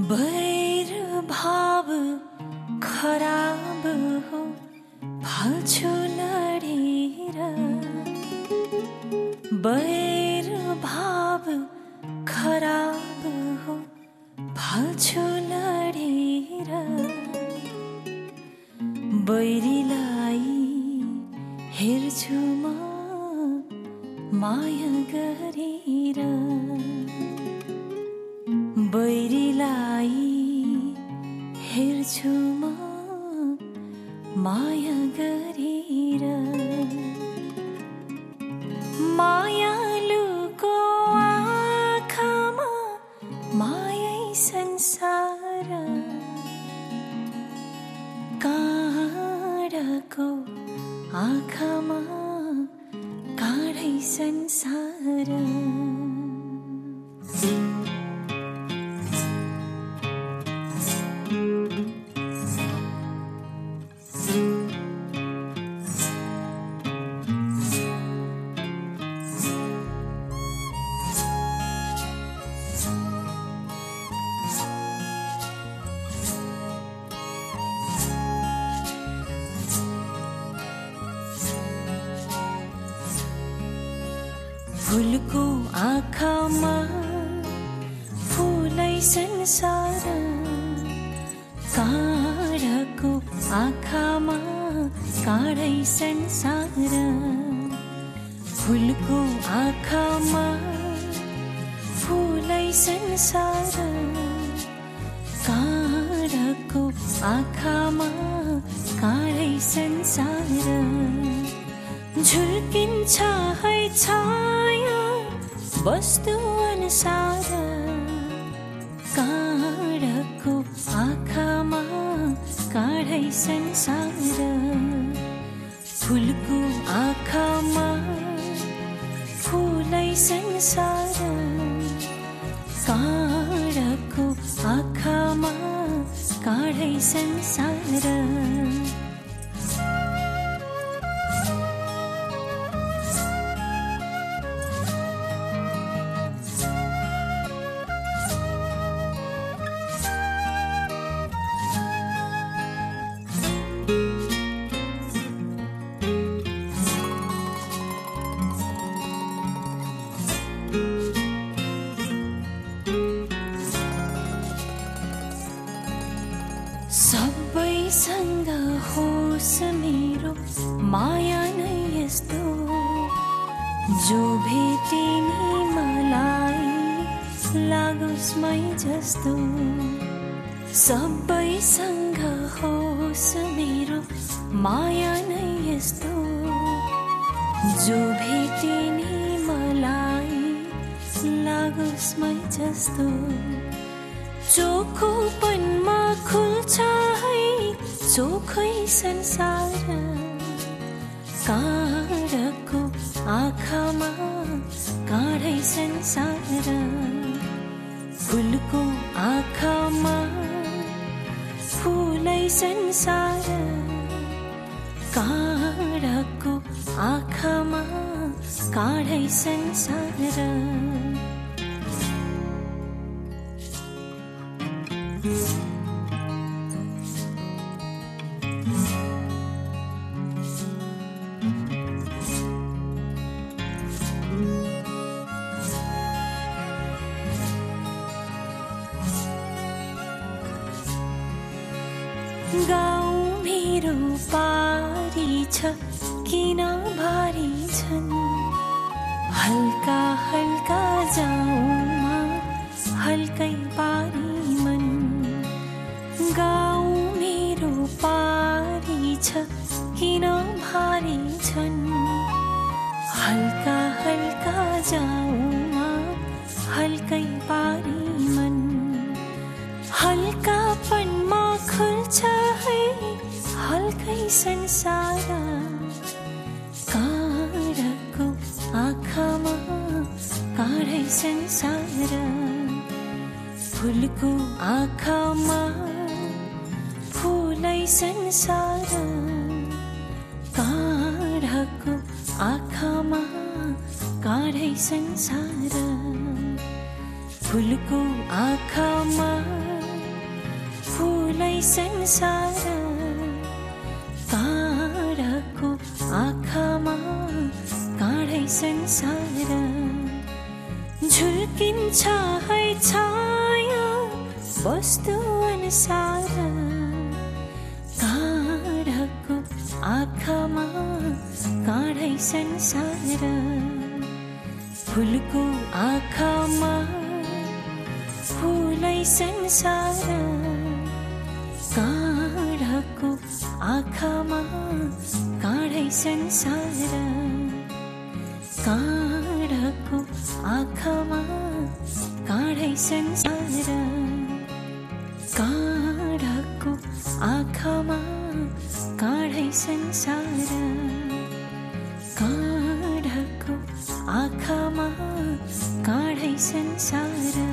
बैर भाव खराब हो भाछु लडेर बैर भाव खराब हो भाछु लडेर बैरीलाई हेर्छु म माया गरेर बैरीलाई हेर्छु म माया गरेर मायालुको आँखामा मायै संसार काँडाको आँखामा काँडै संसार फूलको आँखामा फूलै संसार काँडाको आँखामा काँडै संसार फूलको आँखामा फूलै संसार काँडाको आँखामा काँडै संसार झुल्किन्छ है छाया वस्तु अनुसार काँडाको आँखामा काँडै संसार फूलको आँखामा फूलै संसार काँडाको आँखामा काँडै संसार सबैसँग होस् मेरो माया नै यस्तो जो भेटे नि मलाई लागोस् मै जस्तो सबैसँग होस् मेरो माया नै यस्तो जो भेटे नि मलाई लागोस् मै जस्तो चोखोपनमा खुल्छ है चोखै संसार काँडाको आँखामा काँडै संसार फूलको आँखामा फूलै संसार काँडाको आँखामा काँडै संसार गाउँ मेरो पारी छ किन भारी छन् हल्का हल्का जाउँमा हल्कै पारी मन गाउँ मेरो पारी छ किन भारी छन् हल्का हल्का जाउँमा हल्कै पारी मन हल्कापनमा खुल्छ है हल्कै संसार काँडाको आँखामा काँडै संसार फूलको आँखामा फूलै संसार काँडाको आँखामा काँडै संसार फूलको आँखामा फुलै संसार काँडाको आँखामा काँडै संसार झुल्किन्छ है छाया वस्तु अनुसार काँडाको आँखामा काँडै संसार फुलको आँखामा फुलै संसार काँडाको आँखामा काँडै संसार काँडाको आँखामा काँडै संसार काँडाको आँखामा काँडै संसार काँडाको आँखामा काँडै संसार